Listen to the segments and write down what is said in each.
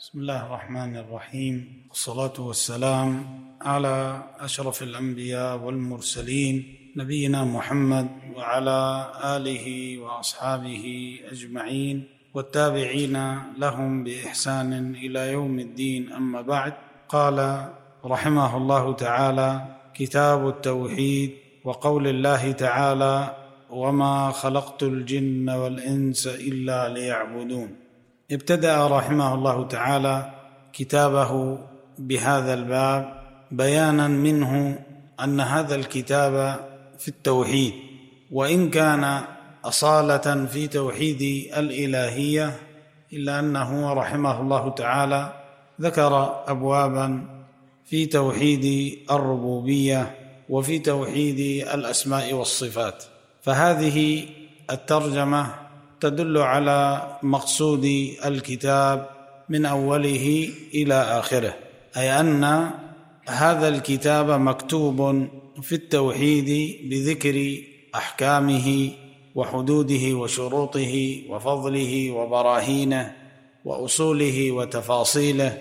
بسم الله الرحمن الرحيم، والصلاة والسلام على أشرف الأنبياء والمرسلين نبينا محمد وعلى آله وأصحابه أجمعين والتابعين لهم بإحسان إلى يوم الدين. أما بعد، قال رحمه الله تعالى: كتاب التوحيد، وقول الله تعالى: وما خلقت الجن والإنس إلا ليعبدون. ابتدأ رحمه الله تعالى كتابه بهذا الباب بيانا منه أن هذا الكتاب في التوحيد، وإن كان أصالة في توحيد الإلهية، إلا أنه رحمه الله تعالى ذكر أبوابا في توحيد الربوبية وفي توحيد الأسماء والصفات. فهذه الترجمة تدل على مقصود الكتاب من أوله إلى آخره، أي أن هذا الكتاب مكتوب في التوحيد بذكر أحكامه وحدوده وشروطه وفضله وبراهينه وأصوله وتفاصيله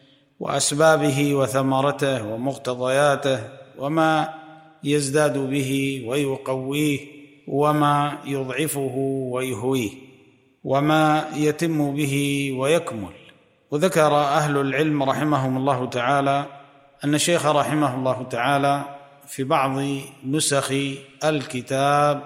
وأسبابه وثمرته ومقتضياته، وما يزداد به ويقويه، وما يضعفه ويهويه، وما يتم به ويكمل. وذكر أهل العلم رحمهم الله تعالى أن الشيخ رحمه الله تعالى في بعض نسخ الكتاب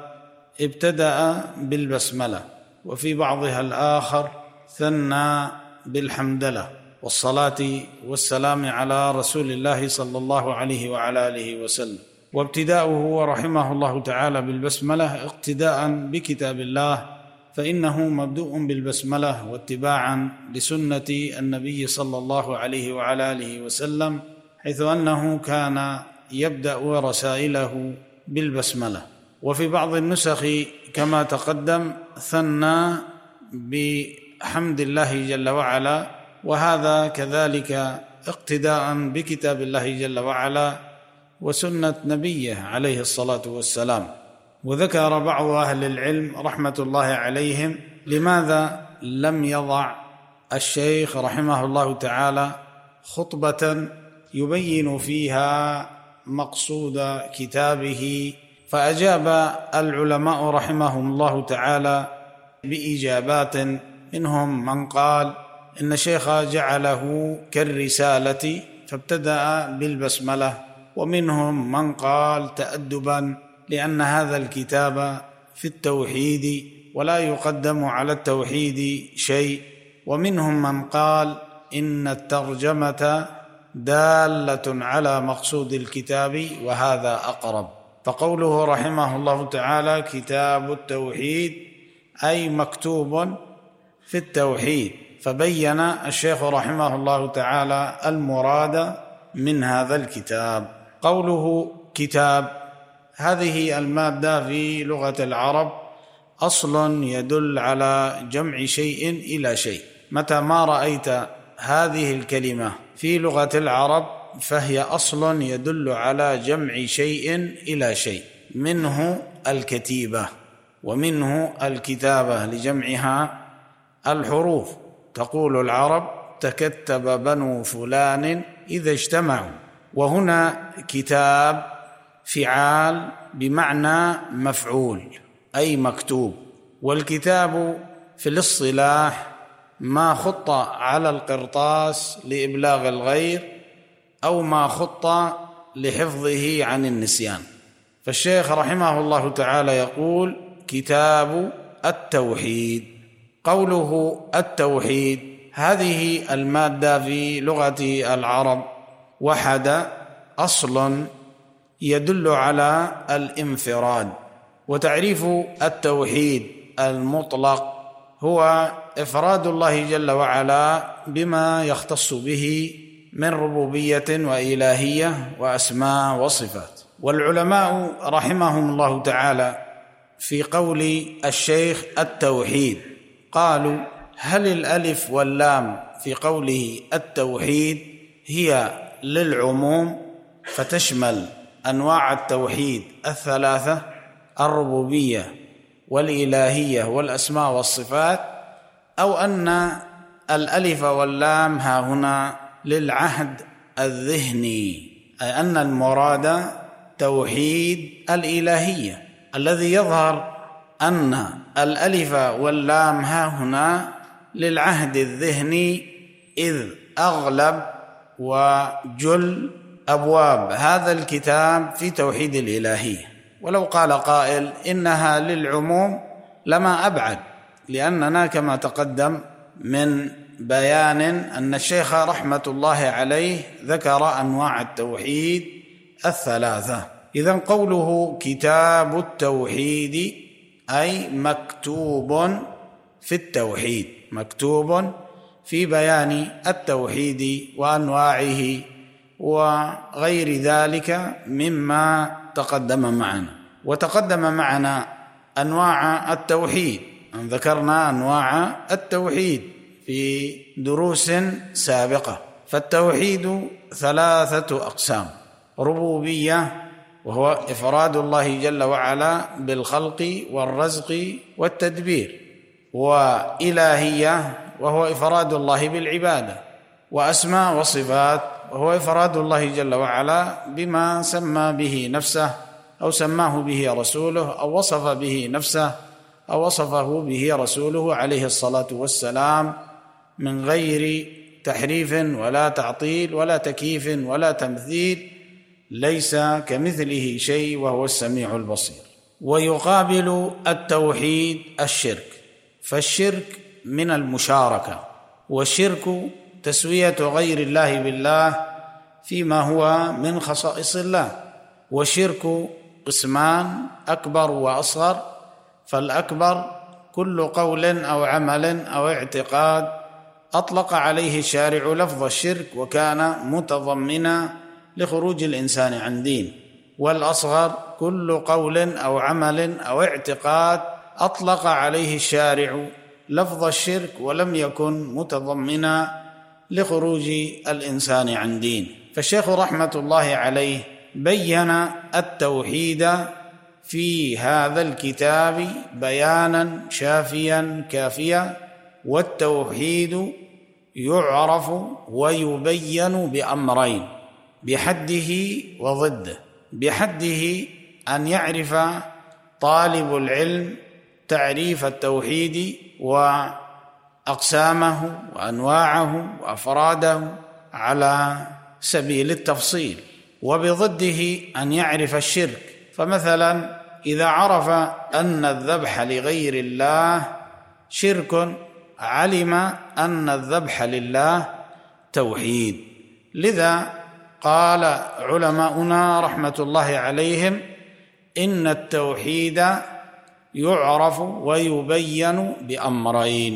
ابتدأ بالبسملة، وفي بعضها الآخر ثنى بالحمدلة والصلاة والسلام على رسول الله صلى الله عليه وعلى آله وسلم. وابتداؤه رحمه الله تعالى بالبسملة اقتداء بكتاب الله، فإنه مبدوء بالبسملة واتباعا لسنة النبي صلى الله عليه وعلى آله وسلم، حيث أنه كان يبدأ رسائله بالبسملة. وفي بعض النسخ كما تقدم ثنى بحمد الله جل وعلا، وهذا كذلك اقتداء بكتاب الله جل وعلا وسنة نبيه عليه الصلاة والسلام. وذكر بعض أهل العلم رحمة الله عليهم لماذا لم يضع الشيخ رحمه الله تعالى خطبة يبين فيها مقصود كتابه، فأجاب العلماء رحمهم الله تعالى بإجابات. منهم من قال إن الشيخ جعله كالرسالة فابتدأ بالبسملة، ومنهم من قال تأدبا لأن هذا الكتاب في التوحيد ولا يقدم على التوحيد شيء، ومنهم من قال إن الترجمة دالة على مقصود الكتاب وهذا أقرب. فقوله رحمه الله تعالى كتاب التوحيد أي مكتوب في التوحيد، فبين الشيخ رحمه الله تعالى المراد من هذا الكتاب. قوله كتاب، هذه المادة في لغة العرب أصل يدل على جمع شيء إلى شيء. متى ما رأيت هذه الكلمة في لغة العرب فهي أصل يدل على جمع شيء إلى شيء، منه الكتيبة ومنه الكتابة لجمعها الحروف. تقول العرب تكتب بنو فلان إذا اجتمعوا، وهنا كتاب فعال بمعنى مفعول أي مكتوب. والكتاب في الاصطلاح ما خط على القرطاس لإبلاغ الغير أو ما خط لحفظه عن النسيان. فالشيخ رحمه الله تعالى يقول كتاب التوحيد. قوله التوحيد، هذه المادة في لغة العرب وحد أصل يدل على الانفراد. وتعريف التوحيد المطلق هو إفراد الله جل وعلا بما يختص به من ربوبية وإلهية وأسماء وصفات. والعلماء رحمهم الله تعالى في قول الشيخ التوحيد قالوا: هل الألف واللام في قوله التوحيد هي للعموم فتشمل أنواع التوحيد الثلاثة: الربوبية والإلهية والأسماء والصفات، أو أن الألف واللام ها هنا للعهد الذهني، أي أن المراد توحيد الإلهية، الذي يظهر أن الألف واللام ها هنا للعهد الذهني، إذ أغلب وجل أبواب هذا الكتاب في توحيد الإلهية. ولو قال قائل إنها للعموم لما أبعد، لأننا كما تقدم من بيان أن الشيخ رحمة الله عليه ذكر أنواع التوحيد الثلاثة. إذن قوله كتاب التوحيد أي مكتوب في التوحيد، مكتوب في بيان التوحيد وأنواعه وغير ذلك مما تقدم معنا. وتقدم معنا أنواع التوحيد، أن ذكرنا أنواع التوحيد في دروس سابقة. فالتوحيد ثلاثة أقسام: ربوبية وهو إفراد الله جل وعلا بالخلق والرزق والتدبير، وإلهية وهو إفراد الله بالعبادة، وأسماء وصفات وهو إفراد الله جل وعلا بما سمى به نفسه أو سماه به رسوله أو وصف به نفسه أو وصفه به رسوله عليه الصلاة والسلام، من غير تحريف ولا تعطيل ولا تكييف ولا تمثيل، ليس كمثله شيء وهو السميع البصير. ويقابل التوحيد الشرك، فالشرك من المشاركة، والشرك تسوية غير الله بالله فيما هو من خصائص الله. والشرك قسمان: أكبر وأصغر. فالأكبر كل قول أو عمل أو اعتقاد أطلق عليه الشارع لفظ الشرك وكان متضمنا لخروج الإنسان عن دين. والأصغر كل قول أو عمل أو اعتقاد أطلق عليه الشارع لفظ الشرك ولم يكن متضمنا لخروج الإنسان عن دين. فالشيخ رحمة الله عليه بين التوحيد في هذا الكتاب بيانا شافيا كافيا. والتوحيد يعرف ويبين بأمرين: بحده وضده. بحده أن يعرف طالب العلم تعريف التوحيد وأقسامه وأنواعه وأفراده على سبيل التفصيل. وبضده أن يعرف الشرك، فمثلا إذا عرف أن الذبح لغير الله شرك علم أن الذبح لله توحيد. لذا قال علماؤنا رحمة الله عليهم: إن التوحيد يعرف ويبين بأمرين،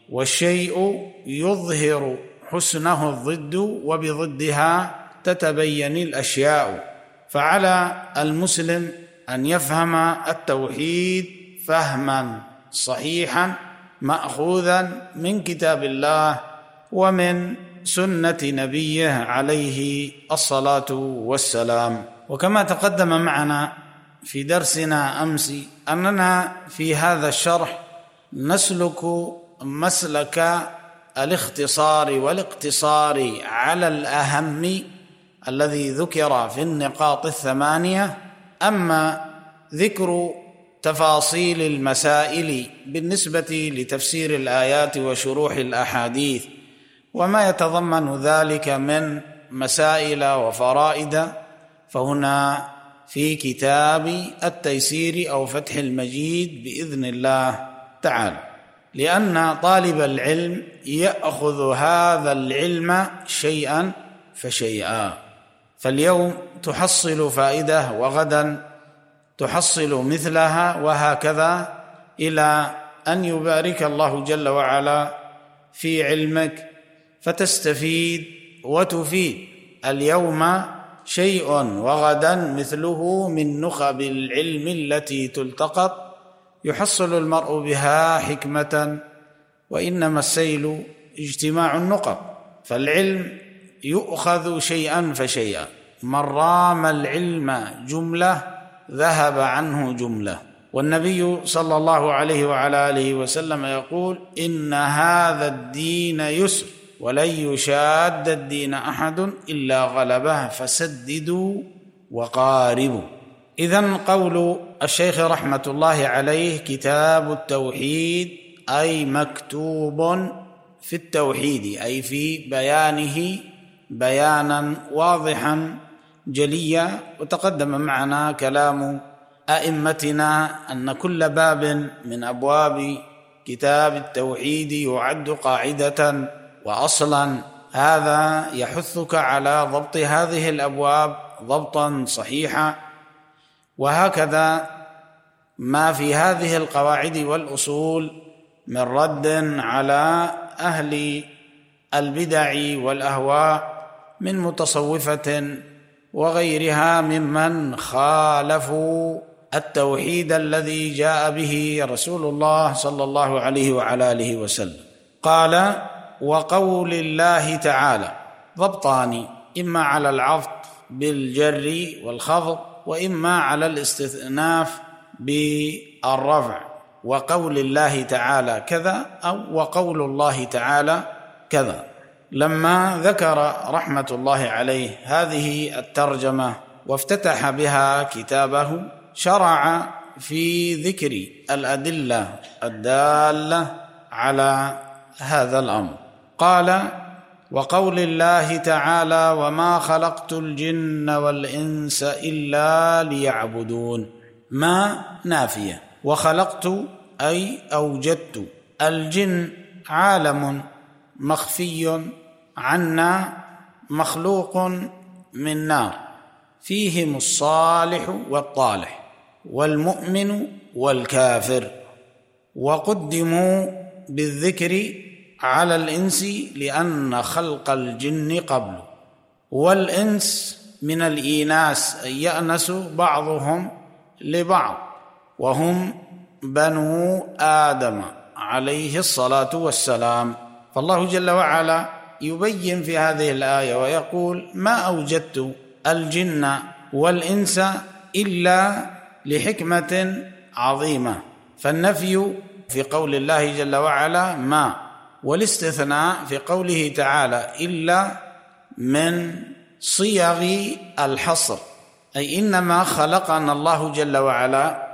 والشيء يظهر حسنه الضد وبضدها تتبين الأشياء. فعلى المسلم أن يفهم التوحيد فهما صحيحا مأخوذا من كتاب الله ومن سنة نبيه عليه الصلاة والسلام. وكما تقدم معنا في درسنا أمس أننا في هذا الشرح نسلك مسلك الاختصار والاقتصار على الأهم الذي ذكر في النقاط الثمانية. أما ذكر تفاصيل المسائل بالنسبة لتفسير الآيات وشروح الأحاديث وما يتضمن ذلك من مسائل وفرائد، فهنا في كتاب التيسير أو فتح المجيد بإذن الله تعالى، لأن طالب العلم يأخذ هذا العلم شيئا فشيئا، فاليوم تحصل فائدة وغدا تحصل مثلها، وهكذا إلى أن يبارك الله جل وعلا في علمك فتستفيد وتفيد. اليوم شيء وغدا مثله من نخب العلم التي تلتقط، يحصل المرء بها حكمة، وإنما السيل اجتماع النقب. فالعلم يؤخذ شيئا فشيئا، من رام العلم جملة ذهب عنه جملة، والنبي صلى الله عليه وعلى آله وسلم يقول: إن هذا الدين يسر ولن يشاد الدين أحد إلا غلبه فسددوا وقاربوا. إذن قول الشيخ رحمة الله عليه: كتاب التوحيد، أي مكتوب في التوحيد، أي في بيانه بيانا واضحا جليا. وتقدم معنا كلام أئمتنا أن كل باب من أبواب كتاب التوحيد يعد قاعدة وأصلا. هذا يحثك على ضبط هذه الأبواب ضبطا صحيحا، وهكذا ما في هذه القواعد والأصول من رد على أهل البدع والأهواء من متصوفة وغيرها ممن خالفوا التوحيد الذي جاء به رسول الله صلى الله عليه وعلى آله وسلم. قال: وقول الله تعالى. ضبطان: إما على العطف بالجر والخفض، وإما على الاستئناف بالرفع. وقول الله تعالى كذا، أو وقول الله تعالى كذا. لما ذكر رحمة الله عليه هذه الترجمة وافتتح بها كتابه، شرع في ذكر الأدلة الدالة على هذا الأمر. قال: وقول الله تعالى: وما خلقت الجن والإنس إلا ليعبدون. ما نافية، وخلقت أي أوجدت. الجن عالم مخفي عنا مخلوق من نار، فيهم الصالح والطالح والمؤمن والكافر، وقدموا بالذكر على الإنس لأن خلق الجن قبل. والإنس من الإيناس، أن يأنس بعضهم لبعض، وهم بنو آدم عليه الصلاة والسلام. فالله جل وعلا يبين في هذه الآية ويقول: ما أوجدت الجن والإنس إلا لحكمة عظيمة. فالنفي في قول الله جل وعلا ما، والاستثناء في قوله تعالى إلا من صيغ الحصر، أي إنما خلقنا الله جل وعلا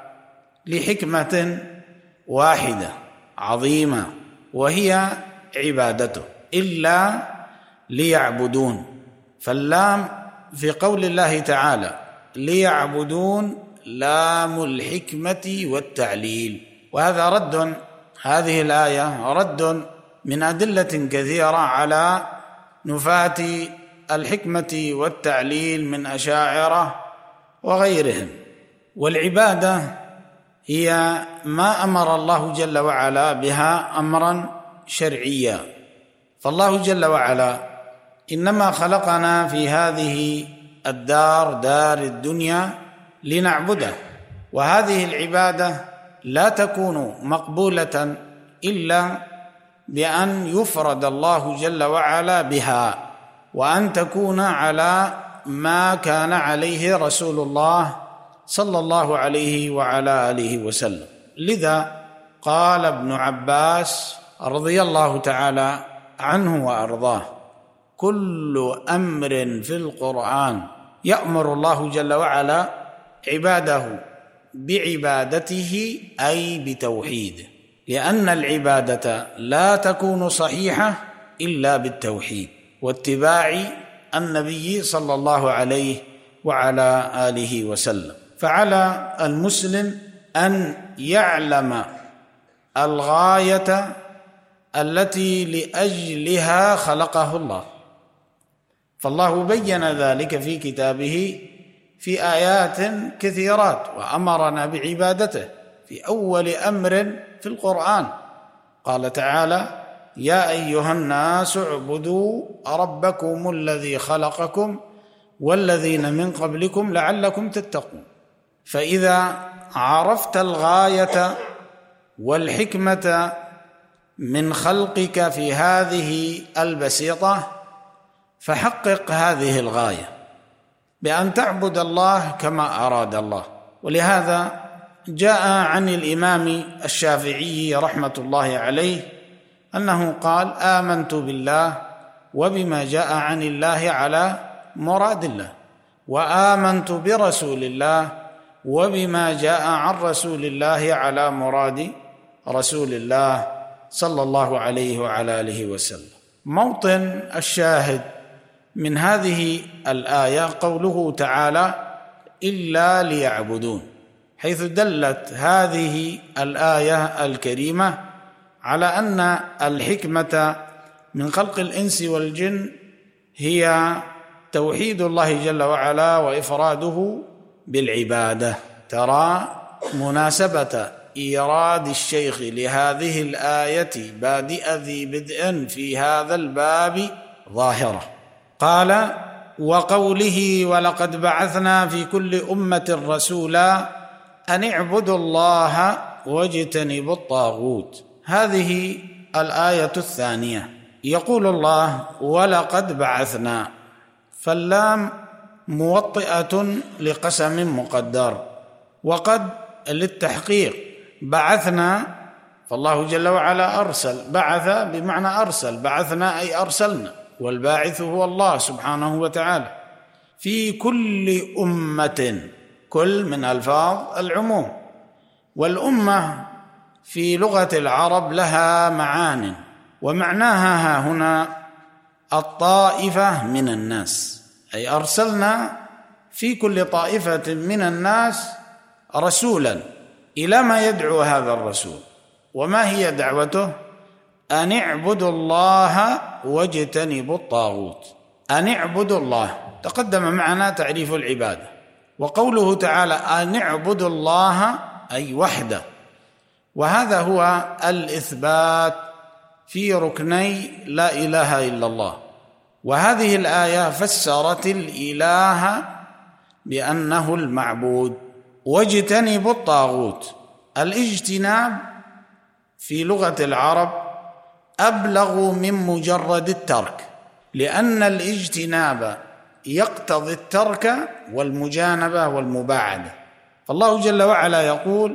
لحكمة واحدة عظيمة، وهي عبادته، إلا ليعبدون. فاللام في قول الله تعالى ليعبدون لام الحكمة والتعليل. وهذا رد، هذه الآية رد من أدلة كثيرة على نفاة الحكمة والتعليل من أشاعرة وغيرهم. والعبادة هي ما أمر الله جل وعلا بها أمرا شرعيا. فالله جل وعلا إنما خلقنا في هذه الدار، دار الدنيا، لنعبده، وهذه العبادة لا تكون مقبولة إلا بأن يفرد الله جل وعلا بها، وأن تكون على ما كان عليه رسول الله صلى الله عليه وعلى آله وسلم. لذا قال ابن عباس رضي الله تعالى عنه وأرضاه: كل أمر في القرآن يأمر الله جل وعلا عباده بعبادته، أي بتوحيده، لأن العبادة لا تكون صحيحة إلا بالتوحيد واتباع النبي صلى الله عليه وعلى آله وسلم. فعلى المسلم أن يعلم الغاية التي لأجلها خلقه الله، فالله بين ذلك في كتابه في آيات كثيرات، وأمرنا بعبادته في أول أمر في القرآن. قال تعالى: يا أيها الناس اعبدوا ربكم الذي خلقكم والذين من قبلكم لعلكم تتقون. فإذا عرفت الغاية والحكمة من خلقك في هذه البسيطة، فحقق هذه الغاية بأن تعبد الله كما أراد الله. ولهذا جاء عن الإمام الشافعي رحمة الله عليه أنه قال: آمنت بالله وبما جاء عن الله على مراد الله، وآمنت برسول الله وبما جاء عن رسول الله على مراد رسول الله صلى الله عليه وعلى آله وسلم. موطن الشاهد من هذه الآية قوله تعالى: إلا ليعبدون، حيث دلت هذه الآية الكريمة على أن الحكمة من خلق الإنس والجن هي توحيد الله جل وعلا وإفراده بالعبادة. ترى مناسبة إيراد الشيخ لهذه الآية بادئ ذي بدء في هذا الباب ظاهرة. قال: وقوله: ولقد بعثنا في كل أمة رسولا أن اعبدوا الله واجتنبوا الطاغوت. هذه الآية الثانية. يقول الله: ولقد بعثنا، فاللام موطئة لقسم مقدر، وقد للتحقيق، بعثنا فالله جل وعلا أرسل، بعث بمعنى أرسل، بعثنا أي أرسلنا، والباعث هو الله سبحانه وتعالى. في كل أمة، كل من ألفاظ العموم، والأمة في لغة العرب لها معان، ومعناها هنا الطائفة من الناس، أي أرسلنا في كل طائفة من الناس رسولا. إلى ما يدعو هذا الرسول؟ وما هي دعوته؟ أن اعبدوا الله واجتنبوا الطاغوت. أن اعبدوا الله، تقدم معنا تعريف العبادة، وقوله تعالى أن اعبدوا الله أي وحده، وهذا هو الإثبات في ركني لا إله إلا الله. وهذه الآية فسرت الإله بأنه المعبود. واجتنبوا الطاغوت، الاجتناب في لغة العرب أبلغ من مجرد الترك، لأن الاجتناب يقتضي الترك والمجانبة والمباعدة. فالله جل وعلا يقول: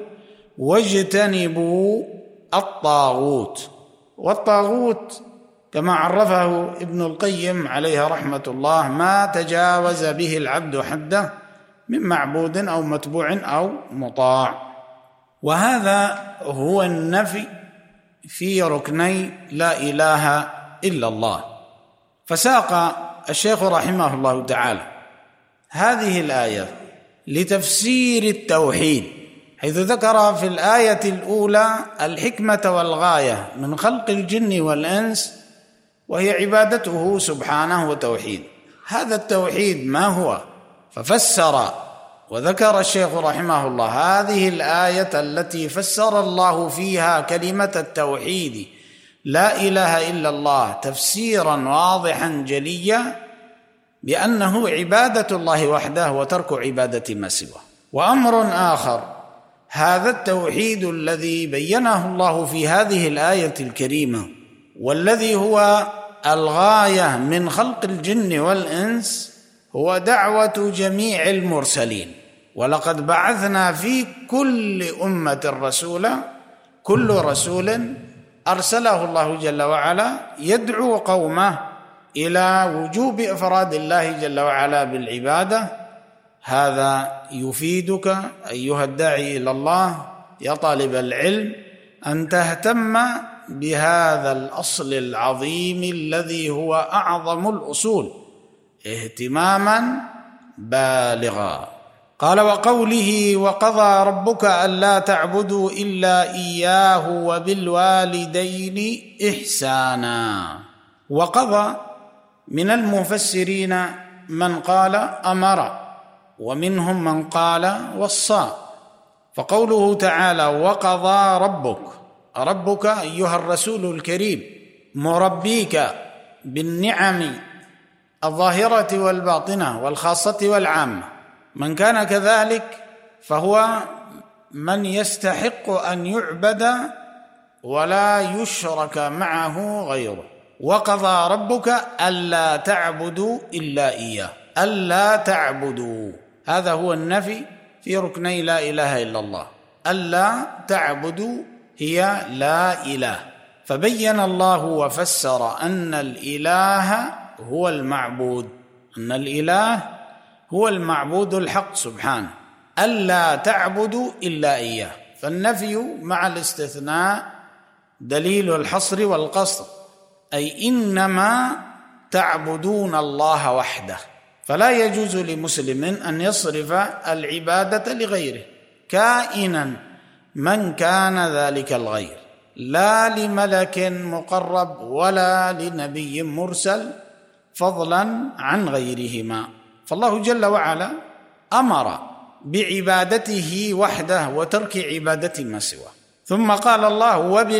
واجتنبوا الطاغوت. والطاغوت كما عرفه ابن القيم عليه رحمة الله ما تجاوز به العبد حده من معبود أو متبوع أو مطاع. وهذا هو النفي في ركني لا إله إلا الله. فساق الشيخ رحمه الله تعالى هذه الآية لتفسير التوحيد، حيث ذكر في الآية الأولى الحكمة والغاية من خلق الجن والإنس، وهي عبادته سبحانه وتوحيد. هذا التوحيد ما هو؟ ففسر وذكر الشيخ رحمه الله هذه الآية التي فسر الله فيها كلمة التوحيد لا إله إلا الله تفسيرا واضحا جليا بأنه عبادة الله وحده وترك عبادة ما سواه. وأمر آخر، هذا التوحيد الذي بينه الله في هذه الآية الكريمة، والذي هو الغاية من خلق الجن والإنس، هو دعوة جميع المرسلين. ولقد بعثنا في كل أمة رسولا، كل رسول أرسله الله جل وعلا يدعو قومه إلى وجوب إفراد الله جل وعلا بالعبادة. هذا يفيدك أيها الداعي إلى الله يا طالب العلم أن تهتم بهذا الأصل العظيم الذي هو أعظم الأصول اهتماما بالغا. قال: وقوله: وقضى ربك ألا تعبدوا إلا إياه وبالوالدين إحسانا. وقضى من المفسرين من قال أمر، ومنهم من قال وصى. فقوله تعالى: وقضى ربك، ربك أيها الرسول الكريم مربيك بالنعم الظاهرة والباطنة والخاصة والعامة. من كان كذلك فهو من يستحق أن يعبد ولا يشرك معه غيره. وقضى ربك ألا تعبدوا إلا إياه، ألا تعبدوا، هذا هو النفي في ركني لا إله إلا الله. ألا تعبدوا هي لا إله، فبين الله وفسر أن الإله هو المعبود، أن الإله هو المعبود الحق سبحانه، ألا تعبدوا إلا إياه. فالنفي مع الاستثناء دليل الحصر والقصر، أي إنما تعبدون الله وحده، فلا يجوز لمسلم أن يصرف العبادة لغيره كائنا من كان ذلك الغير، لا لملك مقرب ولا لنبي مرسل، فضلا عن غيرهما. فالله جل وعلا أمر بعبادته وحده وترك عبادة ما سواه. ثم قال الله: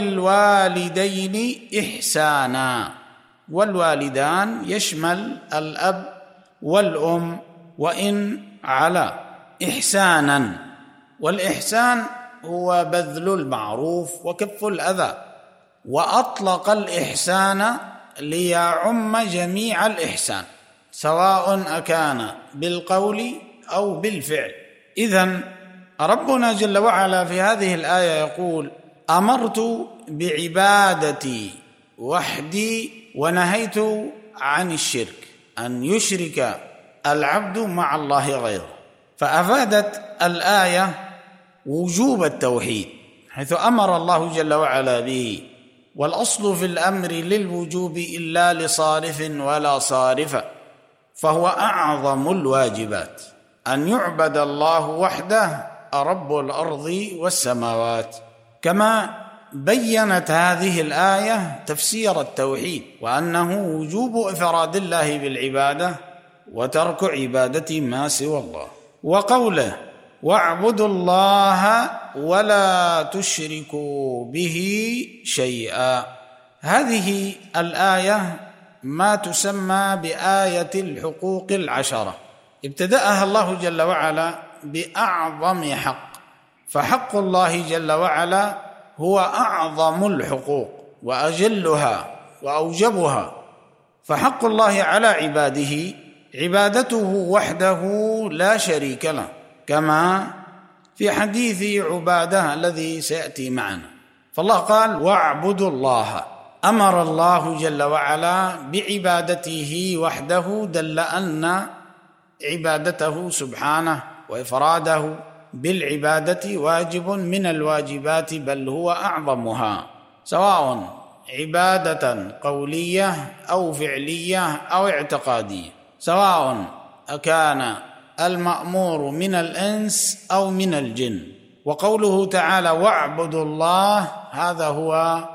وبالوالدين إحسانا. والوالدان يشمل الأب والأم وإن على إحسانا، والإحسان هو بذل المعروف وكف الأذى، وأطلق الإحسان ليعم جميع الإحسان سواء أكان بالقول أو بالفعل. إذن ربنا جل وعلا في هذه الآية يقول: أمرت بعبادتي وحدي ونهيت عن الشرك، أن يشرك العبد مع الله غيره. فأفادت الآية وجوب التوحيد، حيث أمر الله جل وعلا به، والأصل في الأمر للوجوب إلا لصارف ولا صارف، فهو أعظم الواجبات أن يعبد الله وحده رب الأرض والسماوات. كما بيّنت هذه الآية تفسير التوحيد، وأنه وجوب إفراد الله بالعبادة وترك عبادة ما سوى الله. وقوله: واعبدوا الله ولا تشركوا به شيئا، هذه الآية ما تسمى بآية الحقوق العشرة، ابتدأها الله جل وعلا بأعظم حق، فحق الله جل وعلا هو أعظم الحقوق وأجلها وأوجبها. فحق الله على عباده عبادته وحده لا شريك له، كما في حديث عبادة الذي سيأتي معنا. فالله قال: واعبدوا الله، أمر الله جل وعلا بعبادته وحده، دل أن عبادته سبحانه وإفراده بالعبادة واجب من الواجبات، بل هو أعظمها، سواء عبادة قولية أو فعلية أو اعتقادية، سواء أكان المأمور من الإنس أو من الجن. وقوله تعالى: واعبدوا الله، هذا هو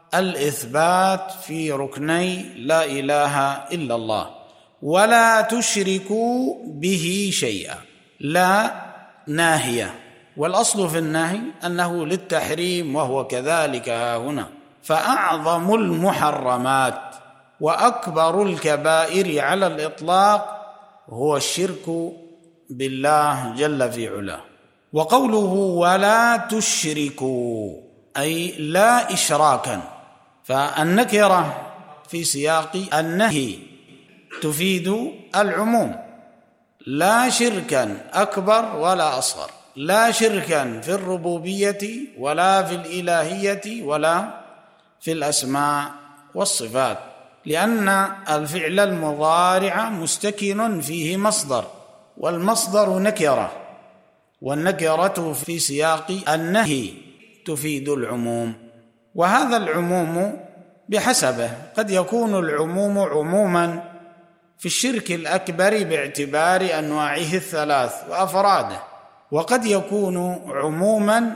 الإثبات في ركني لا إله إلا الله. ولا تشركوا به شيئا، لا ناهية، والأصل في النهي أنه للتحريم، وهو كذلك هنا. فأعظم المحرمات وأكبر الكبائر على الإطلاق هو الشرك بالله جل في علاه. وقوله: ولا تشركوا، أي لا إشراكا، فالنكرة في سياق النهي تفيد العموم، لا شركا أكبر ولا أصغر، لا شركا في الربوبية ولا في الإلهية ولا في الأسماء والصفات، لأن الفعل المضارع مستكن فيه مصدر، والمصدر نكرة، والنكرة في سياق النهي تفيد العموم. وهذا العموم بحسبه، قد يكون العموم عموما في الشرك الأكبر باعتبار أنواعه الثلاث وأفراده، وقد يكون عموما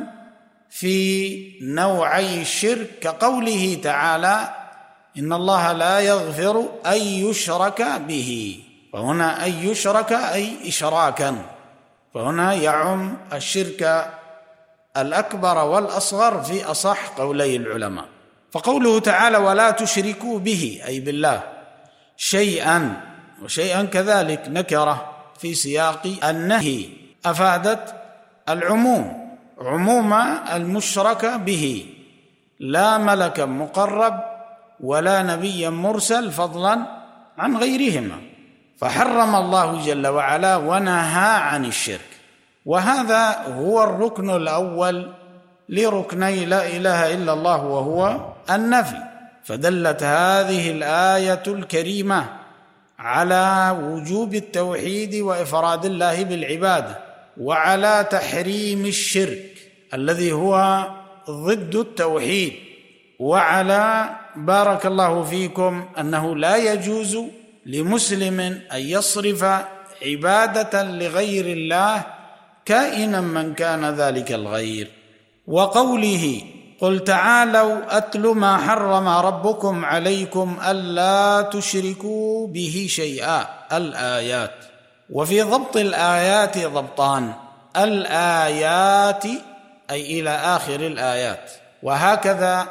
في نوعي الشرك، كقوله تعالى: إن الله لا يغفر أن يشرك به، فهنا أن يشرك أي إشراكا، فهنا يعم الشرك الأكبر والأصغر في أصح قولي العلماء. فقوله تعالى: ولا تشركوا به، أي بالله، شيئا، وشيئا كذلك نكرة في سياق النهي، أفادت العموم، عموم المشرك به، لا ملكا مقرب ولا نبيا مرسل، فضلا عن غيرهما. فحرم الله جل وعلا ونهى عن الشرك، وهذا هو الركن الأول لركني لا إله إلا الله، وهو النفي. فدلت هذه الآية الكريمة على وجوب التوحيد وإفراد الله بالعبادة، وعلى تحريم الشرك الذي هو ضد التوحيد، وعلى بارك الله فيكم أنه لا يجوز لمسلم أن يصرف عبادة لغير الله كائنا من كان ذلك الغير. وقوله قل تعالوا أتل ما حرم ربكم عليكم ألا تشركوا به شيئا، الآيات. وفي ضبط الآيات ضبطان: الآيات أي إلى آخر الآيات، وهكذا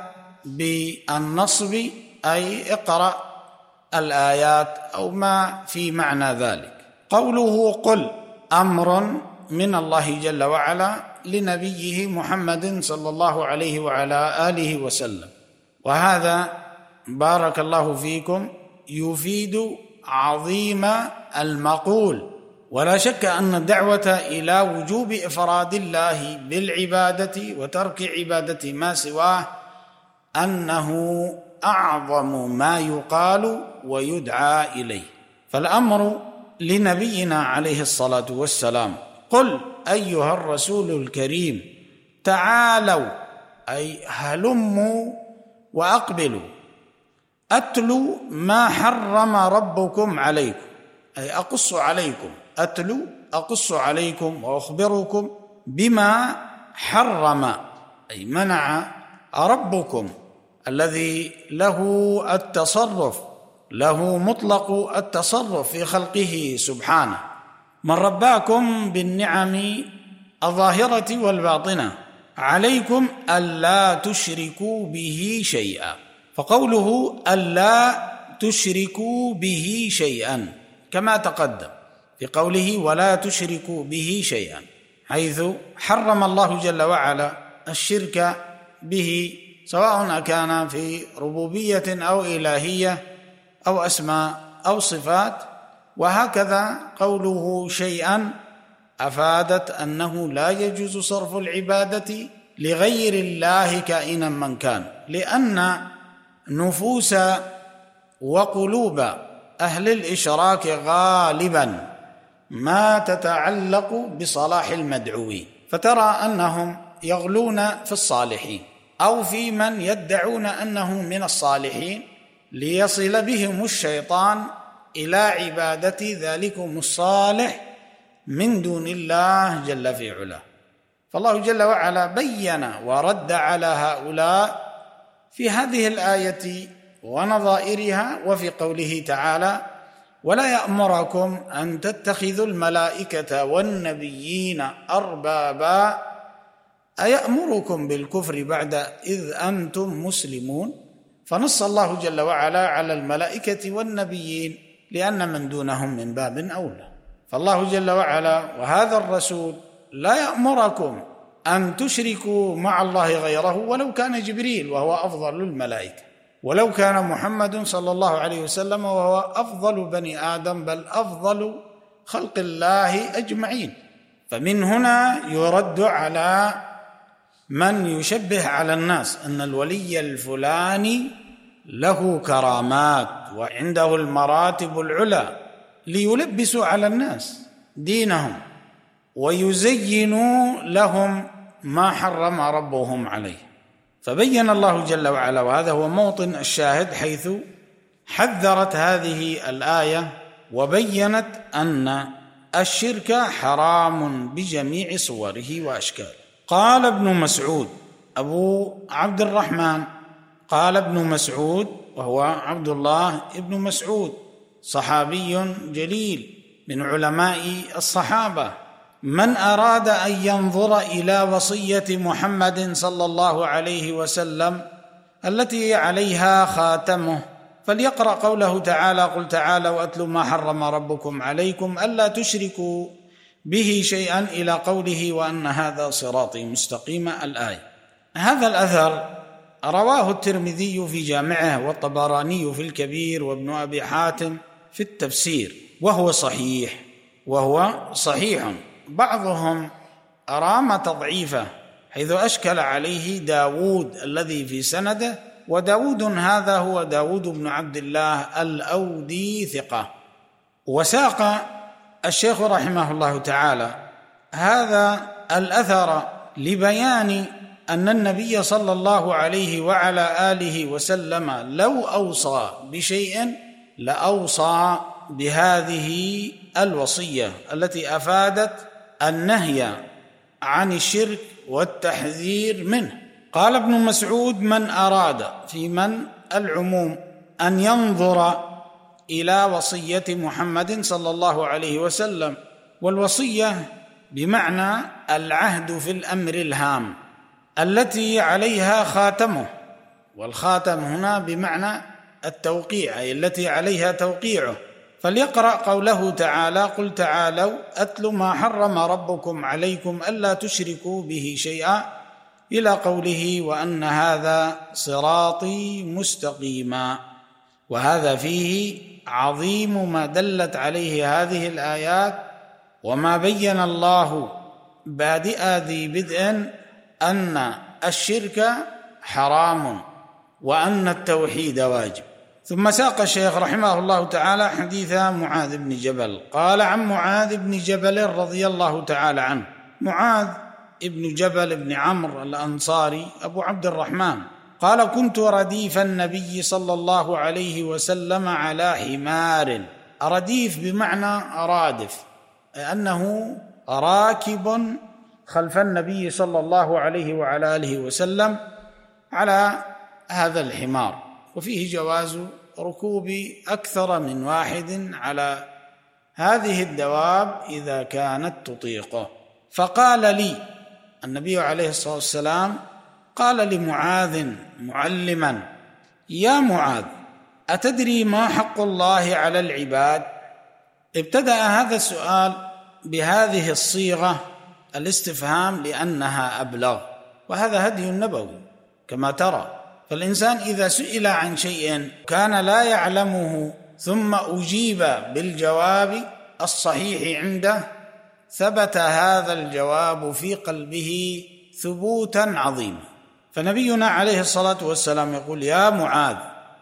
بالنصب أي اقرأ الآيات أو ما في معنى ذلك. قوله قل أمر من الله جل وعلا لنبيه محمد صلى الله عليه وعلى آله وسلم، وهذا بارك الله فيكم يفيد عظيم المقول. ولا شك أن الدعوة إلى وجوب إفراد الله بالعبادة وترك عبادة ما سواه أنه أعظم ما يقال ويدعى إليه. فالأمر لنبينا عليه الصلاة والسلام: قل أيها الرسول الكريم تعالوا، أي هلموا وأقبلوا، أتلوا ما حرم ربكم عليكم، أي أقص عليكم، أتلوا أقص عليكم وأخبركم بما حرم أي منع ربكم الذي له التصرف، له مطلق التصرف في خلقه سبحانه، من رباكم بالنعم الظاهرة والباطنة عليكم ألا تشركوا به شيئا. فقوله ألا تشركوا به شيئا كما تقدم في قوله ولا تشركوا به شيئا، حيث حرم الله جل وعلا الشرك به، سواء كان في ربوبية أو إلهية أو أسماء أو صفات. وهكذا قوله شيئا أفادت أنه لا يجوز صرف العبادة لغير الله كائنا من كان، لأن نفوس وقلوب أهل الإشراك غالبا ما تتعلق بصلاح المدعوين، فترى أنهم يغلون في الصالحين أو في من يدعون أنهم من الصالحين ليصل بهم الشيطان إلى عبادة ذلكم الصالح من دون الله جل في علاه. فالله جل وعلا بين ورد على هؤلاء في هذه الآية ونظائرها، وفي قوله تعالى ولا يأمركم أن تتخذوا الملائكة والنبيين أربابا أيأمركم بالكفر بعد إذ أنتم مسلمون. فنص الله جل وعلا على الملائكة والنبيين لأن من دونهم من باب أولى. فالله جل وعلا وهذا الرسول لا يأمركم أن تشركوا مع الله غيره، ولو كان جبريل وهو أفضل الملائكة، ولو كان محمد صلى الله عليه وسلم وهو أفضل بني آدم، بل أفضل خلق الله أجمعين. فمن هنا يرد على من يشبه على الناس أن الولي الفلاني له كرامات وعنده المراتب العلى، ليلبسوا على الناس دينهم ويزينوا لهم ما حرم ربهم عليه. فبين الله جل وعلا، وهذا هو موطن الشاهد، حيث حذرت هذه الآية وبينت أن الشرك حرام بجميع صوره وأشكاله. قال ابن مسعود أبو عبد الرحمن، قال ابن مسعود وهو عبد الله ابن مسعود، صحابي جليل من علماء الصحابة: من أراد أن ينظر إلى وصية محمد صلى الله عليه وسلم التي عليها خاتمه فليقرأ قوله تعالى قل تعالوا أتل ما حرم ربكم عليكم ألا تشركوا به شيئا إلى قوله وأن هذا صراطي مستقيما، الآية. هذا الأثر رواه الترمذي في جامعه، والطبراني في الكبير، وابن أبي حاتم في التفسير، وهو صحيح. بعضهم أرام تضعيفه، حيث أشكل عليه داود الذي في سنده، وداود هذا هو داود بن عبد الله الأودي ثقة. وساق الشيخ رحمه الله تعالى هذا الأثر لبيان أن النبي صلى الله عليه وعلى آله وسلم لو أوصى بشيء لأوصى بهذه الوصية التي أفادت النهي عن الشرك والتحذير منه. قال ابن مسعود: من أراد في من العموم أن ينظر إلى وصية محمد صلى الله عليه وسلم، والوصية بمعنى العهد في الأمر الهام التي عليها خاتمه، والخاتم هنا بمعنى التوقيع، أي التي عليها توقيعه. فليقرأ قوله تعالى: قل تعالوا أتل ما حرم ربكم عليكم ألا تشركوا به شيئا، إلى قوله: وأن هذا صراطي مستقيما. وهذا فيه عظيم ما دلت عليه هذه الآيات، وما بين الله بادئ ذي بدء أن الشرك حرام وأن التوحيد واجب. ثم ساق الشيخ رحمه الله تعالى حديث معاذ بن جبل. قال: عن معاذ بن جبل رضي الله تعالى عنه. معاذ ابن جبل بن عمرو الأنصاري أبو عبد الرحمن قال: كنت رديف النبي صلى الله عليه وسلم على حمار. رديف بمعنى رادف، أنه راكب خلف النبي صلى الله عليه وعلى آله وسلم على هذا الحمار، وفيه جواز ركوب أكثر من واحد على هذه الدواب إذا كانت تطيقه. فقال لي النبي عليه الصلاة والسلام، قال لمعاذ معلما: يا معاذ، أتدري ما حق الله على العباد؟ ابتدأ هذا السؤال بهذه الصيغة الاستفهام لأنها أبلغ، وهذا هدي النبوي كما ترى. فالإنسان إذا سئل عن شيء كان لا يعلمه ثم أجيب بالجواب الصحيح عنده، ثبت هذا الجواب في قلبه ثبوتا عظيما. فنبينا عليه الصلاة والسلام يقول: يا معاذ،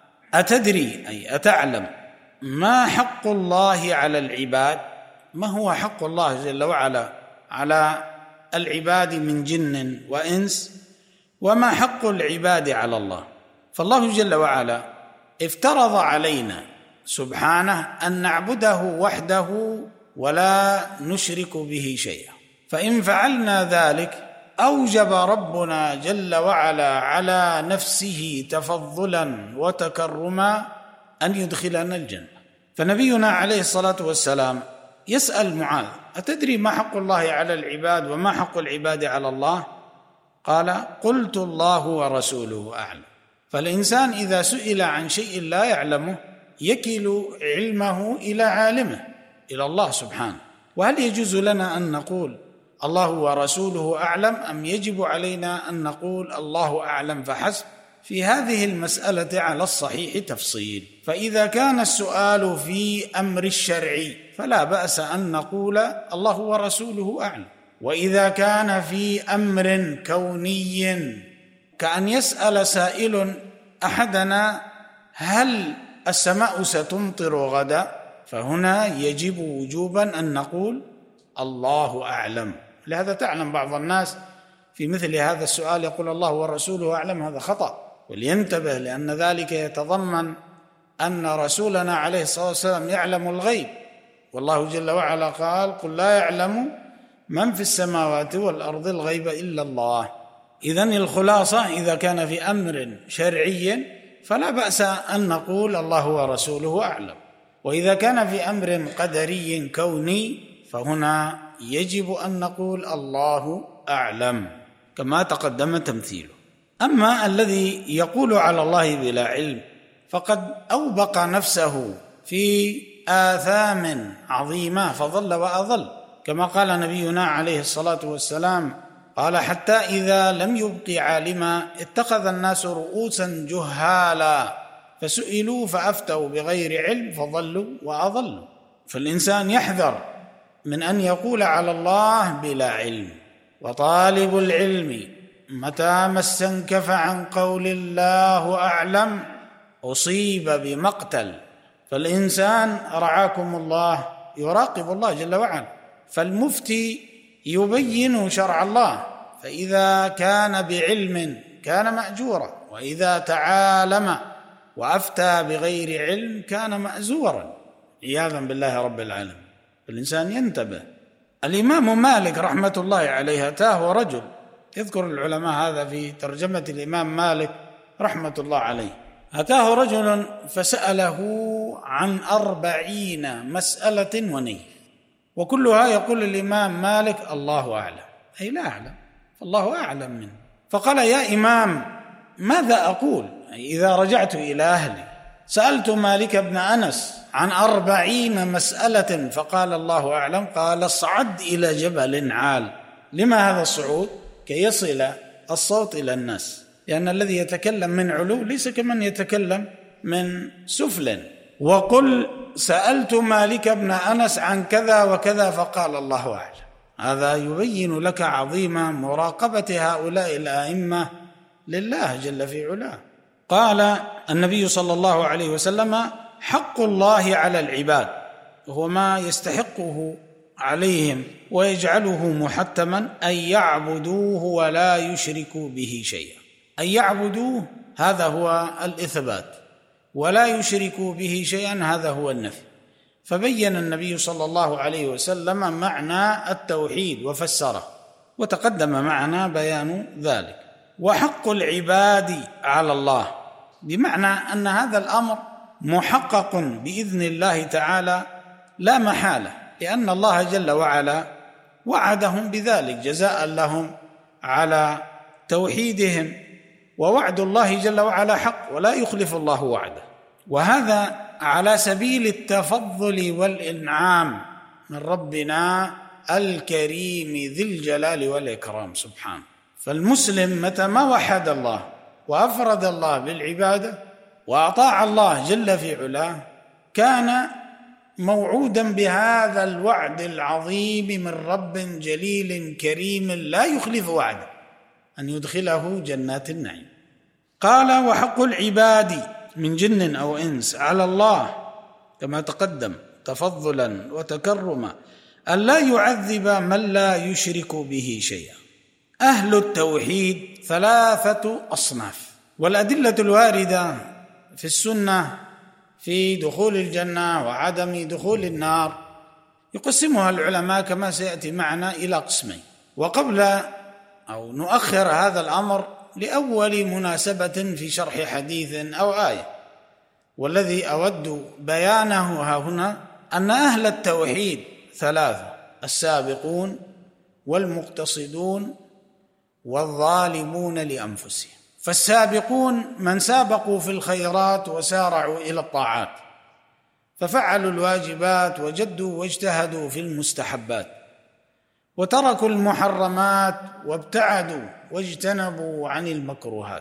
أتدري أي أتعلم ما حق الله على العباد؟ ما هو حق الله جل وعلا على العباد من جن وإنس، وما حق العباد على الله؟ فالله جل وعلا افترض علينا سبحانه أن نعبده وحده ولا نشرك به شيئا، فإن فعلنا ذلك أوجب ربنا جل وعلا على نفسه تفضلا وتكرما أن يدخلنا الجنة. فنبينا عليه الصلاة والسلام يسأل معاذ: أتدري ما حق الله على العباد وما حق العباد على الله؟ قال: قلت الله ورسوله أعلم. فالإنسان إذا سئل عن شيء لا يعلمه يكل علمه إلى عالمه، إلى الله سبحانه. وهل يجوز لنا أن نقول الله ورسوله أعلم، أم يجب علينا أن نقول الله أعلم فحسب؟ في هذه المسألة على الصحيح تفصيل. فإذا كان السؤال في أمر الشرع فلا بأس أن نقول الله ورسوله أعلم، وإذا كان في أمر كوني كأن يسأل سائل أحدنا: هل السماء ستمطر غدا؟ فهنا يجب وجوبا أن نقول الله أعلم. لهذا تعلم بعض الناس في مثل هذا السؤال يقول الله ورسوله أعلم، هذا خطأ، ولينتبه، لأن ذلك يتضمن أن رسولنا عليه الصلاة والسلام يعلم الغيب، والله جل وعلا قال: قل لا يعلم من في السماوات والأرض الغيب إلا الله. إذن الخلاصة: إذا كان في أمر شرعي فلا بأس أن نقول الله ورسوله أعلم، وإذا كان في أمر قدري كوني فهنا يجب أن نقول الله أعلم كما تقدم تمثيله. أما الذي يقول على الله بلا علم فقد أوبق نفسه في آثام عظيمة فضل وأضل، كما قال نبينا عليه الصلاة والسلام: قال: حتى إذا لم يبق عالما اتخذ الناس رؤوسا جهالا فسئلوا فأفتوا بغير علم فضلوا وأضلوا. فالإنسان يحذر من أن يقول على الله بلا علم، وطالب العلم متى ما استنكف عن قول الله أعلم أصيب بمقتل. فالإنسان رعاكم الله يراقب الله جل وعلا، فالمفتي يبين شرع الله، فإذا كان بعلم كان مأجورا، وإذا تعالم وأفتى بغير علم كان مأزورا عياذا بالله رب العالمين. الإنسان ينتبه. الإمام مالك رحمة الله عليه أتاه رجل، يذكر العلماء هذا في ترجمة الإمام مالك رحمة الله عليه، أتاه رجل فسأله عن 40 مسألة ونيه، وكلها يقول الإمام مالك الله أعلم، أي لا أعلم، فالله أعلم منه. فقال يا إمام ماذا أقول إذا رجعت إلى أهلي؟ سألت مالك بن أنس عن 40 مسألة فقال الله أعلم. قال اصعد إلى جبل عال. لما هذا الصعود؟ كي يصل الصوت إلى الناس، لأن الذي يتكلم من علو ليس كمن يتكلم من سفل. وقل سألت مالك بن أنس عن كذا وكذا فقال الله أعلم. هذا يبين لك عظيم مراقبة هؤلاء الأئمة لله جل في علاه. قال النبي صلى الله عليه وسلم حق الله على العباد، وهو ما يستحقه عليهم ويجعله محتما، أن يعبدوه ولا يشركوا به شيئا. أن يعبدوه هذا هو الإثبات، ولا يشركوا به شيئا هذا هو النفي. فبين النبي صلى الله عليه وسلم معنى التوحيد وفسره، وتقدم معنا بيان ذلك. وحق العباد على الله، بمعنى أن هذا الأمر محقق بإذن الله تعالى لا محالة، لأن الله جل وعلا وعدهم بذلك جزاء لهم على توحيدهم، ووعد الله جل وعلا حق ولا يخلف الله وعده. وهذا على سبيل التفضل والإنعام من ربنا الكريم ذي الجلال والإكرام سبحانه. فالمسلم متى ما وحد الله وأفرد الله بالعبادة وأطاع الله جل في علاه كان موعودا بهذا الوعد العظيم من رب جليل كريم لا يخلف وعده، أن يدخله جنات النعيم. قال وحق العباد من جن أو إنس على الله كما تقدم تفضلا وتكرما أن لا يعذب من لا يشرك به شيئا. أهل التوحيد 3 أصناف، والأدلة الواردة في السنة في دخول الجنة وعدم دخول النار يقسمها العلماء كما سيأتي معنا إلى قسمين. وقبل أو نؤخر هذا الأمر لأول مناسبة في شرح حديث أو آية، والذي أود بيانه ها هنا أن أهل التوحيد 3: السابقون والمقتصدون والظالمون لأنفسهم. فالسابقون من سابقوا في الخيرات وسارعوا إلى الطاعات، ففعلوا الواجبات وجدوا واجتهدوا في المستحبات، وتركوا المحرمات وابتعدوا واجتنبوا عن المكروهات،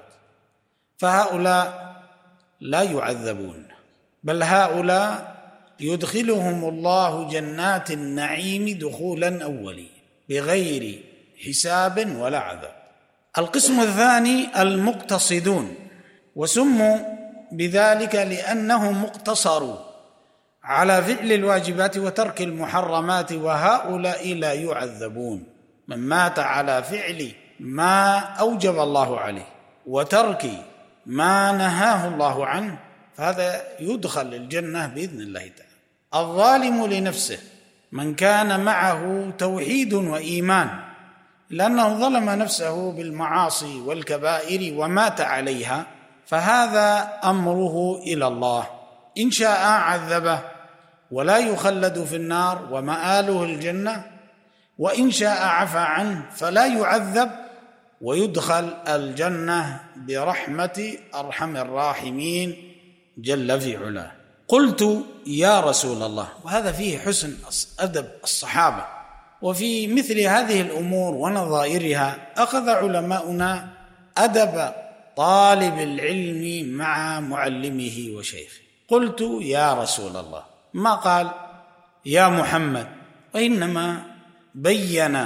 فهؤلاء لا يعذبون، بل هؤلاء يدخلهم الله جنات النعيم دخولا أولي بغير حساب ولا عذاب. القسم الثاني المقتصدون، وسموا بذلك لأنهم مقتصروا على فعل الواجبات وترك المحرمات، وهؤلاء لا يعذبون. من مات على فعل ما أوجب الله عليه وترك ما نهاه الله عنه فهذا يدخل الجنة بإذن الله تعالى. الظالم لنفسه من كان معه توحيد وإيمان لأنه ظلم نفسه بالمعاصي والكبائر ومات عليها، فهذا أمره إلى الله، إن شاء عذبه ولا يخلد في النار ومآله الجنة، وإن شاء عفى عنه فلا يعذب ويدخل الجنة برحمة أرحم الراحمين جل في علاه. قلت يا رسول الله، وهذا فيه حسن أدب الصحابة، وفي مثل هذه الأمور ونظائرها أخذ علماؤنا أدب طالب العلم مع معلمه وشيخه. قلت يا رسول الله، ما قال يا محمد، وإنما بين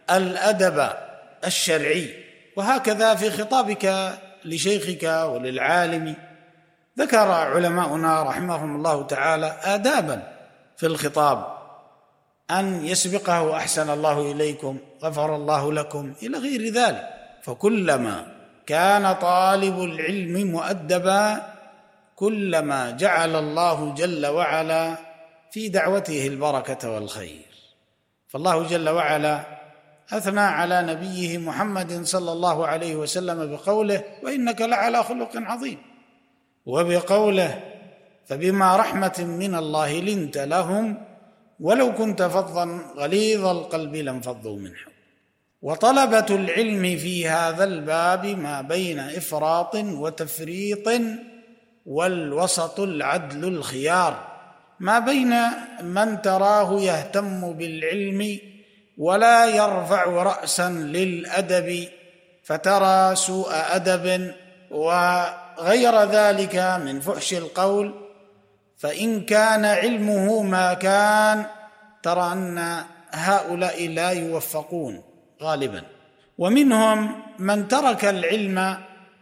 الأدب الشرعي. وهكذا في خطابك لشيخك وللعالم ذكر علماؤنا رحمهم الله تعالى آدابا في الخطاب، أن يسبقه أحسن الله إليكم، غفر الله لكم، إلى غير ذلك. فكلما كان طالب العلم مؤدبا كلما جعل الله جل وعلا في دعوته البركة والخير. فالله جل وعلا أثنى على نبيه محمد صلى الله عليه وسلم بقوله: وإنك لعلى خلق عظيم، وبقوله: فبما رحمة من الله لنت لهم ولو كنت فظا غليظ القلب لانفضوا من حولك. وطلبة العلم في هذا الباب ما بين إفراط وتفريط، والوسط العدل الخيار، ما بين من تراه يهتم بالعلم ولا يرفع رأسا للأدب فترى سوء أدب وغير ذلك من فحش القول، فإن كان علمه ما كان ترى أن هؤلاء لا يوفقون غالبا. ومنهم من ترك العلم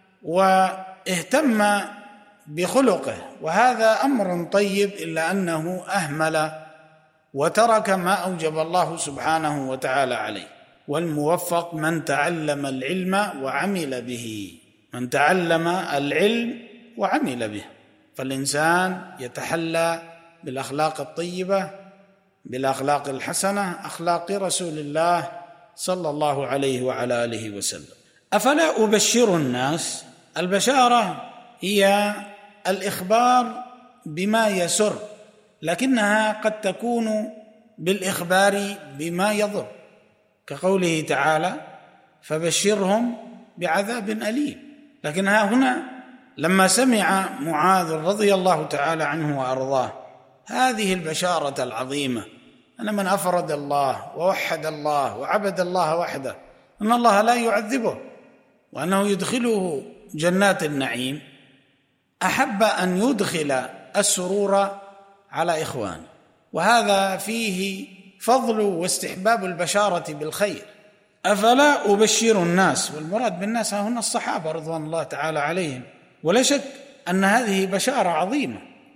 واهتم بخلقه، وهذا أمر طيب، إلا أنه أهمل وترك ما أوجب الله سبحانه وتعالى عليه. والموفق من تعلم العلم وعمل به، من تعلم العلم وعمل به. فالإنسان يتحلى بالأخلاق الطيبة، بالأخلاق الحسنة، أخلاق رسول الله صلى الله عليه وعلى آله وسلم. أفلا أبشر الناس؟ البشارة هي الإخبار بما يسر، لكنها قد تكون بالإخبار بما يضر، كقوله تعالى: فبشرهم بعذاب أليم. لكنها هنا لما سمع معاذ رضي الله تعالى عنه وأرضاه هذه البشارة العظيمة، أن من أفرد الله ووحد الله وعبد الله وحده أن الله لا يعذبه وأنه يدخله جنات النعيم، أحب أن يدخل السرور على إخوانه. وهذا فيه فضل واستحباب البشارة بالخير. أفلا أبشر الناس، والمراد بالناس هنا الصحابة رضوان الله تعالى عليهم. ولا شك أن هذه بشارة عظيمة.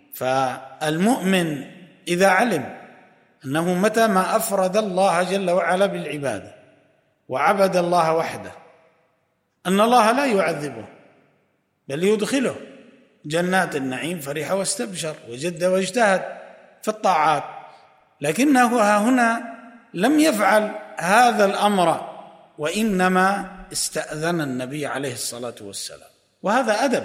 فالمؤمن إذا علم أنه متى ما أفرد الله جل وعلا بالعبادة وعبد الله وحده أن الله لا يعذبه بل يدخله جنات النعيم، فرح واستبشر وجد واجتهد في الطاعات. لكنه هنا لم يفعل هذا الأمر، وإنما استأذن النبي عليه الصلاة والسلام. وهذا أدب،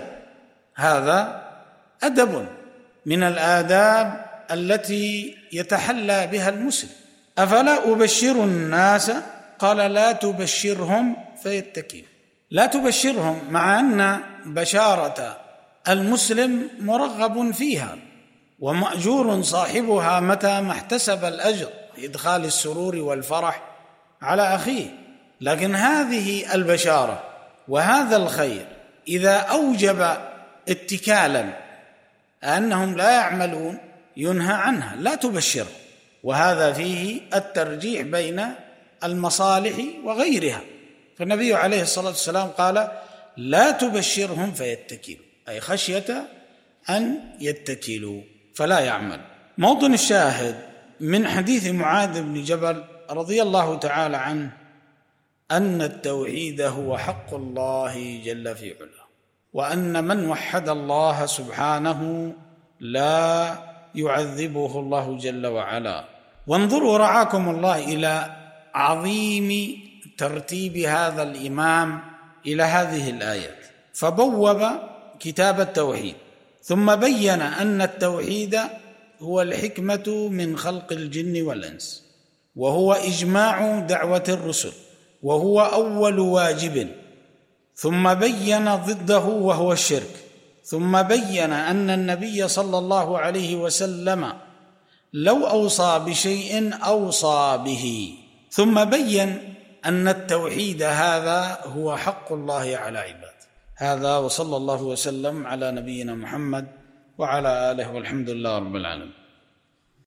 هذا أدب من الآداب التي يتحلى بها المسلم. أفلا أبشر الناس؟ قال: لا تبشرهم فيتكلوا. لا تبشرهم، مع أن بشارة المسلم مرغب فيها ومأجور صاحبها متى ما احتسب الأجر في إدخال السرور والفرح على أخيه. لكن هذه البشارة وهذا الخير إذا أوجب اتكالا أنهم لا يعملون ينهى عنها، لا تبشر. وهذا فيه الترجيح بين المصالح وغيرها. فالنبي عليه الصلاة والسلام قال: لا تبشرهم فيتكلوا، أي خشية أن يتكلوا فلا يعمل. موطن الشاهد من حديث معاذ بن جبل رضي الله تعالى عنه أن التوحيد هو حق الله جل في علاه، وأن من وحد الله سبحانه لا يعذبه الله جل وعلا. وانظروا رعاكم الله إلى عظيم ترتيب هذا الإمام إلى هذه الآيات، فبوب كتاب التوحيد ثم بين أن التوحيد هو الحكمة من خلق الجن والإنس، وهو إجماع دعوة الرسل، وهو أول واجب، ثم بين ضده وهو الشرك، ثم بين أن النبي صلى الله عليه وسلم لو أوصى بشيء أوصى به، ثم بين أن التوحيد هذا هو حق الله على عباده. هذا، وصلى الله وسلم على نبينا محمد وعلى آله، والحمد لله رب العالمين.